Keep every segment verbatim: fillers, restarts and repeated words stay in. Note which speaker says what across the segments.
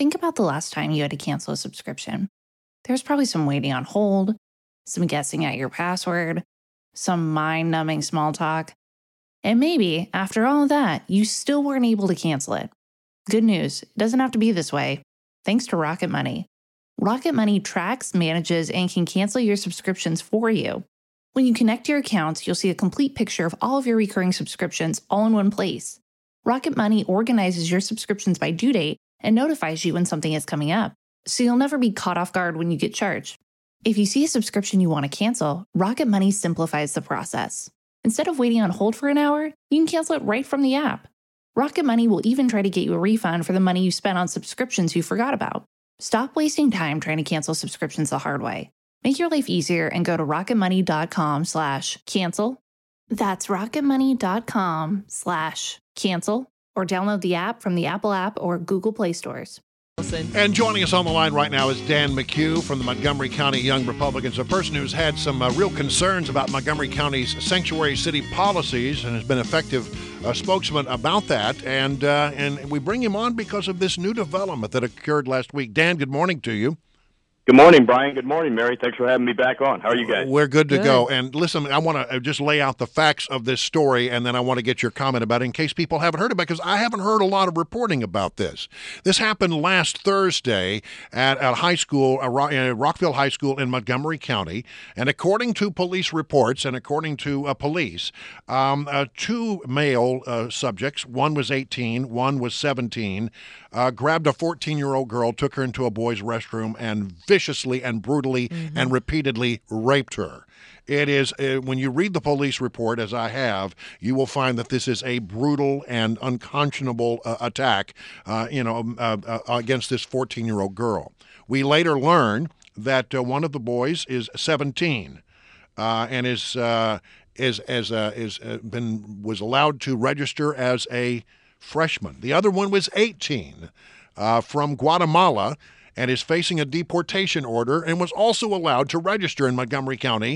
Speaker 1: think about the last time you had to cancel a subscription. There's probably some waiting on hold, some guessing at your password, some mind-numbing small talk. And maybe, after all of that, you still weren't able to cancel it. Good news, it doesn't have to be this way. Thanks to Rocket Money. Rocket Money tracks, manages, and can cancel your subscriptions for you. When you connect your accounts, you'll see a complete picture of all of your recurring subscriptions all in one place. Rocket Money organizes your subscriptions by due date and notifies you when something is coming up, so you'll never be caught off guard when you get charged. If you see a subscription you want to cancel, Rocket Money simplifies the process. Instead of waiting on hold for an hour, you can cancel it right from the app. Rocket Money will even try to get you a refund for the money you spent on subscriptions you forgot about. Stop wasting time trying to cancel subscriptions the hard way. Make your life easier and go to rocketmoney.com slash cancel. That's rocketmoney.com slash cancel or download the app from the Apple app or Google Play stores.
Speaker 2: And joining us on the line right now is Dan McHugh from the Montgomery County Young Republicans, a person who's had some uh, real concerns about Montgomery County's sanctuary city policies and has been effective uh, spokesman about that. And uh, and we bring him on because of this new development that occurred last week. Dan, good morning to you.
Speaker 3: Good morning, Brian. Good morning, Mary. Thanks for having me back on. How are you guys?
Speaker 2: We're good to
Speaker 1: Good.
Speaker 2: go. And listen, I want to just lay out the facts of this story, and then I want to get your comment about it in case people haven't heard about it, because I haven't heard a lot of reporting about this. This happened last Thursday at a high school, a Rockville High School in Montgomery County, and according to police reports and according to uh, police, um, uh, two male uh, subjects, one was eighteen, one was seventeen, uh, grabbed a fourteen-year-old girl, took her into a boys' restroom, and viciously and brutally mm-hmm. and repeatedly raped her. It is, uh, when you read the police report, as I have, you will find that this is a brutal and unconscionable uh, attack, uh, you know, uh, uh, against this fourteen-year-old girl. We later learn that uh, one of the boys is seventeen uh, and is uh, is as uh, is uh, been was allowed to register as a freshman. The other one was eighteen uh, from Guatemala, and is facing a deportation order and was also allowed to register in Montgomery County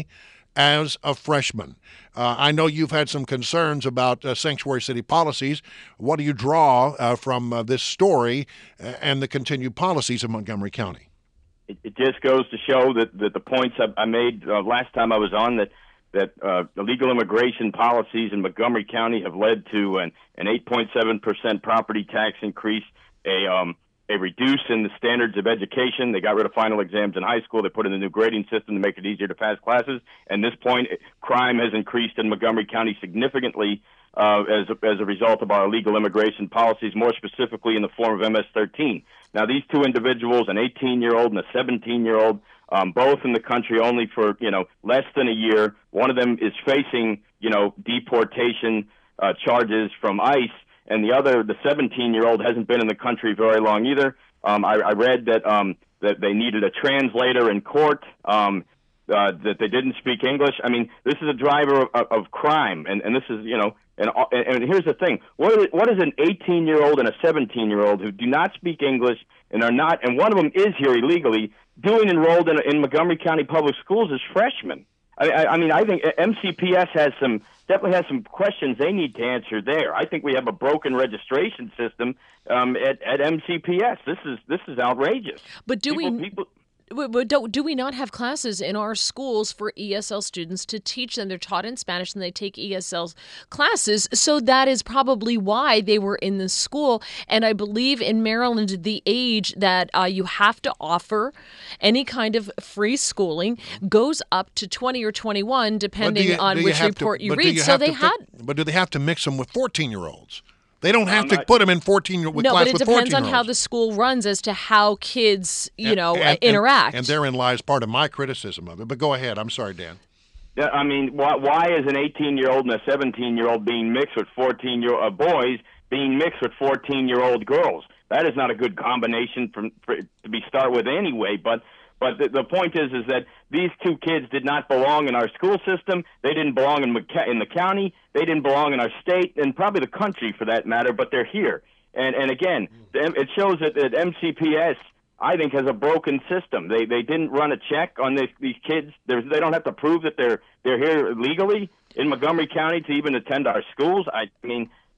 Speaker 2: as a freshman. Uh, I know you've had some concerns about uh, sanctuary city policies. What do you draw uh, from uh, this story and the continued policies of Montgomery County?
Speaker 3: It, it just goes to show that, that the points I, I made uh, last time I was on, that that uh, illegal immigration policies in Montgomery County have led to an, an eight point seven percent property tax increase, a um, a reduce in the standards of education. They got rid of final exams in high school. They put in a new grading system to make it easier to pass classes. And at this point, crime has increased in Montgomery County significantly uh, as, a, as a result of our illegal immigration policies, more specifically in the form of M S thirteen. Now, these two individuals, an eighteen-year-old and a seventeen-year-old, um, both in the country only for, you know, less than a year. One of them is facing, you know, deportation uh, charges from ICE. And the other, the seventeen-year-old, hasn't been in the country very long either. Um, I, I read that um, that they needed a translator in court, um, uh, that they didn't speak English. I mean, this is a driver of, of, of crime, and, and this is, you know, and, and here's the thing: what is, what is an eighteen-year-old and a seventeen-year-old who do not speak English and are not, and one of them is here illegally, doing enrolled in, in Montgomery County Public Schools as freshmen? I, I, I mean, I think M C P S has some. Definitely has some questions they need to answer there. I think we have a broken registration system um, at, at M C P S. This is this is outrageous.
Speaker 4: But do
Speaker 3: people,
Speaker 4: we
Speaker 3: people,
Speaker 4: but do, do we not have classes in our schools for E S L students to teach them? They're taught in Spanish and they take E S L classes. So that is probably why they were in the school. And I believe in Maryland, the age that uh, you have to offer any kind of free schooling goes up to twenty or twenty-one, depending
Speaker 2: you,
Speaker 4: on which report
Speaker 2: to,
Speaker 4: you read.
Speaker 2: You
Speaker 4: so they had.
Speaker 2: Fi- but do they have to mix them with fourteen-year-olds? They don't have
Speaker 3: um,
Speaker 2: to put them in fourteen with
Speaker 4: no,
Speaker 2: class
Speaker 4: but it
Speaker 2: with
Speaker 4: depends on
Speaker 2: fourteen-year-olds.
Speaker 4: how the school runs as to how kids, you
Speaker 2: and,
Speaker 4: know,
Speaker 2: and,
Speaker 4: interact.
Speaker 2: And, and therein lies part of my criticism of it. But go ahead. I'm sorry, Dan.
Speaker 3: Yeah, I mean, why, why is an eighteen-year-old and a seventeen-year-old being mixed with fourteen-year-old uh, boys being mixed with fourteen-year-old girls? That is not a good combination for, for, to be start with anyway. But but the, the point is is that these two kids did not belong in our school system. They didn't belong in in the county. They didn't belong in our state and probably the country for that matter. But they're here. And and again, it shows that, that M C P S, I think, has a broken system. They they didn't run a check on this, these kids. There's, they don't have to prove that they're they're here legally in Montgomery County to even attend our schools. I mean, it,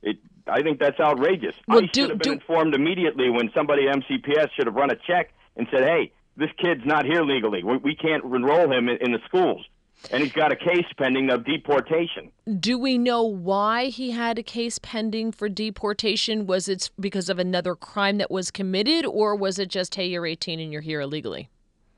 Speaker 3: I think that's outrageous.
Speaker 4: Well,
Speaker 3: I
Speaker 4: do-
Speaker 3: should have been
Speaker 4: do-
Speaker 3: informed immediately when somebody at M C P S should have run a check and said, hey, this kid's not here legally. We, we can't enroll him in, in the schools. And he's got a case pending of deportation.
Speaker 4: Do we know why he had a case pending for deportation? Was it because of another crime that was committed, or was it just, hey, you're eighteen and you're here illegally?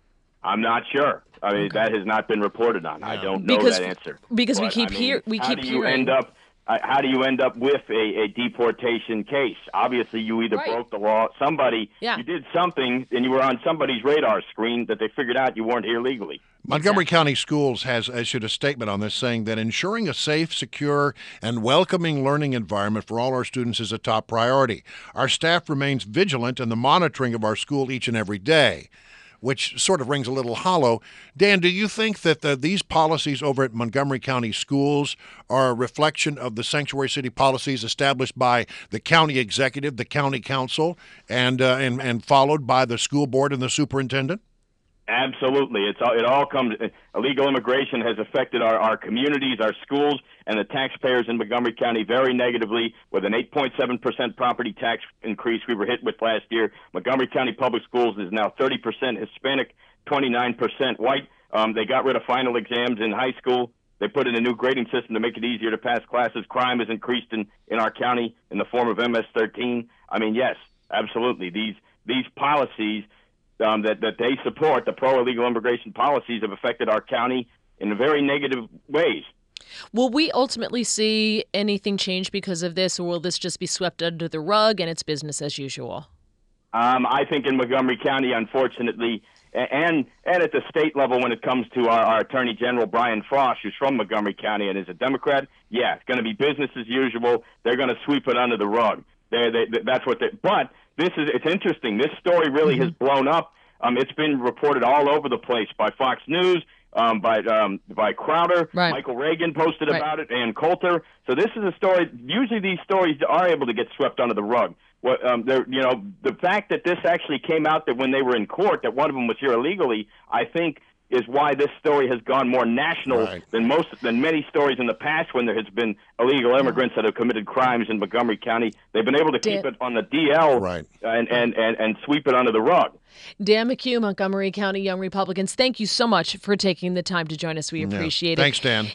Speaker 3: I'm not sure. I mean,
Speaker 4: Okay.
Speaker 3: that has not been reported on. I don't know
Speaker 4: Because-
Speaker 3: that answer.
Speaker 4: because we
Speaker 3: But,
Speaker 4: keep
Speaker 3: I mean,
Speaker 4: hear- we
Speaker 3: how
Speaker 4: keep
Speaker 3: do you
Speaker 4: hearing-
Speaker 3: end up? Uh, how do you end up with a, a deportation case? Obviously, you either
Speaker 4: Right.
Speaker 3: broke the law, somebody,
Speaker 4: Yeah.
Speaker 3: you did something, and you were on somebody's radar screen that they figured out you weren't here legally.
Speaker 2: Montgomery County Schools has issued a statement on this saying that ensuring a safe, secure, and welcoming learning environment for all our students is a top priority. Our staff remains vigilant in the monitoring of our school each and every day, which sort of rings a little hollow. Dan, do you think that the, these policies over at Montgomery County Schools are a reflection of the sanctuary city policies established by the county executive, the county council, and uh, and, and followed by the school board and the superintendent?
Speaker 3: Absolutely. It's all, it all comes. Illegal immigration has affected our, our communities, our schools, and the taxpayers in Montgomery County very negatively with an eight point seven percent property tax increase we were hit with last year. Montgomery County Public Schools is now thirty percent Hispanic, twenty-nine percent white. Um, they got rid of final exams in high school. They put in a new grading system to make it easier to pass classes. Crime has increased in, in our county in the form of M S thirteen. I mean, yes, absolutely. These these policies Um, that, that they support, the pro-illegal immigration policies, have affected our county in very negative ways.
Speaker 4: Will we ultimately see anything change because of this, or will this just be swept under the rug and it's business as usual?
Speaker 3: Um, I think in Montgomery County, unfortunately, and and at the state level when it comes to our, our Attorney General, Brian Frost, who's from Montgomery County and is a Democrat, yeah, it's going to be business as usual. They're going to sweep it under the rug. They, they, that's what they, but this is, it's interesting. This story really mm-hmm. has blown up. Um, it's been reported all over the place by Fox News, um, by um, by Crowder.
Speaker 4: Right.
Speaker 3: Michael Reagan posted
Speaker 4: right.
Speaker 3: about it, and Coulter. So this is a story. Usually these stories are able to get swept under the rug. What, um, you know, the fact that this actually came out that when they were in court that one of them was here illegally, I think, is why this story has gone more national
Speaker 2: right.
Speaker 3: than most than many stories in the past when there has been illegal immigrants that have committed crimes in Montgomery County. They've been able to
Speaker 4: Dan,
Speaker 3: keep it on the D L
Speaker 2: right.
Speaker 3: and, and, and, and sweep it under the rug.
Speaker 4: Dan McHugh, Montgomery County Young Republicans, thank you so much for taking the time to join us. We appreciate
Speaker 2: yeah.
Speaker 4: it.
Speaker 2: Thanks, Dan.